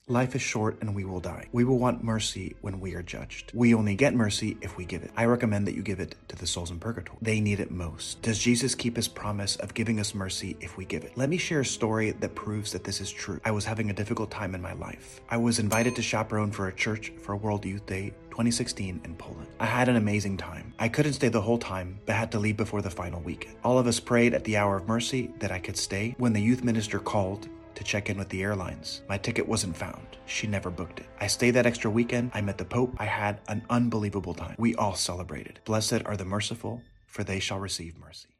Life is short and we will die. We will want mercy when we are judged. We only get mercy if we give it. I recommend that you give it to the souls in purgatory. They need it most. Does Jesus keep his promise of giving us mercy if we give it? Let me share a story that proves that this is true. I was having a difficult time in my life. I was invited to chaperone for a church for World Youth Day 2016 in Poland. I had an amazing time. I couldn't stay the whole time, but had to leave before the final weekend. All of us prayed at the hour of mercy that I could stay. When the youth minister called to check in with the airlines, my ticket wasn't found. She never booked it. I stayed that extra weekend. I met the Pope. I had an unbelievable time. We all celebrated. Blessed are the merciful, for they shall receive mercy.